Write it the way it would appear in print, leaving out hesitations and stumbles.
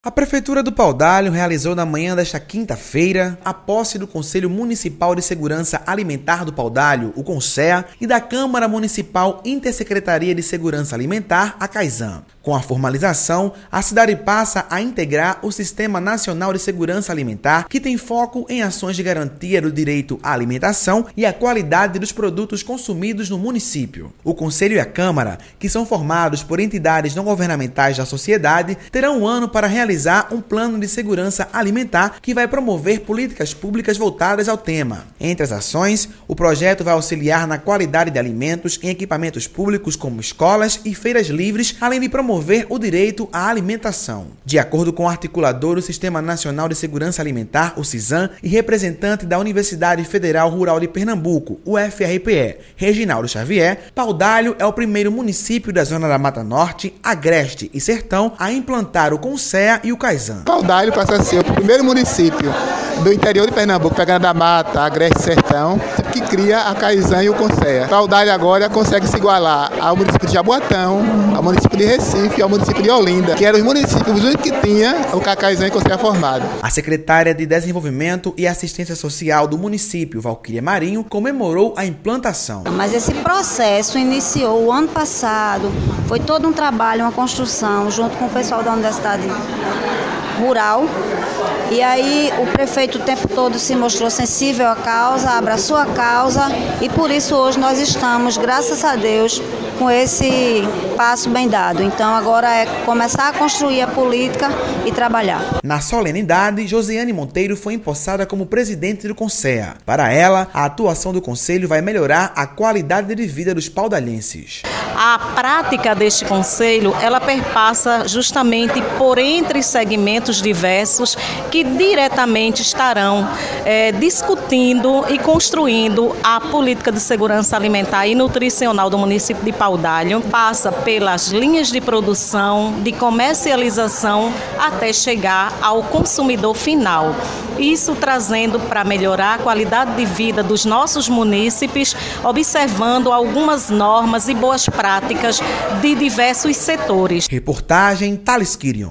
A Prefeitura do Paudalho realizou na manhã desta quinta-feira a posse do Conselho Municipal de Segurança Alimentar do Paudalho, o CONSEA, e da Câmara Municipal Intersecretaria de Segurança Alimentar, a CAISAM. Com a formalização, a cidade passa a integrar o Sistema Nacional de Segurança Alimentar, que tem foco em ações de garantia do direito à alimentação e à qualidade dos produtos consumidos no município. O Conselho e a Câmara, que são formados por entidades não governamentais da sociedade, terão um ano para realizar um plano de segurança alimentar que vai promover políticas públicas voltadas ao tema. Entre as ações, o projeto vai auxiliar na qualidade de alimentos em equipamentos públicos como escolas e feiras livres, além de promover o direito à alimentação. De acordo com o articulador do Sistema Nacional de Segurança Alimentar, o CISAM, e representante da Universidade Federal Rural de Pernambuco, o FRPE, Reginaldo Xavier, Paudalho é o primeiro município da zona da Mata Norte, Agreste e Sertão a implantar o CONSEA e o CAISAM. Paudalho passa a ser o primeiro município do interior de Pernambuco, pegando da Mata, Agreste e Sertão, que cria a CAISAM e o CONSEA. Paudalho agora consegue se igualar ao município de Jaboatão, ao município de Recife e ao município de Olinda, que eram os municípios únicos que tinha o CAISAM e o CONSEA formado. A secretária de Desenvolvimento e Assistência Social do município, Valquíria Marinho, comemorou a implantação. Mas esse processo iniciou o ano passado, foi todo um trabalho, uma construção, junto com o pessoal da Universidade Rural. E aí o prefeito o tempo todo se mostrou sensível à causa, abraçou a causa e por isso hoje nós estamos, graças a Deus, com esse passo bem dado. Então agora é começar a construir a política e trabalhar. Na solenidade, Josiane Monteiro foi empossada como presidente do CONSEA. Para ela, a atuação do conselho vai melhorar a qualidade de vida dos paudalhenses. A prática deste conselho, ela perpassa justamente por entre segmentos diversos que diretamente estarão discutindo e construindo a política de segurança alimentar e nutricional do município de Paudalho. Passa pelas linhas de produção, de comercialização, até chegar ao consumidor final. Isso trazendo para melhorar a qualidade de vida dos nossos munícipes, observando algumas normas e boas práticas de diversos setores. Reportagem Thales Quirion.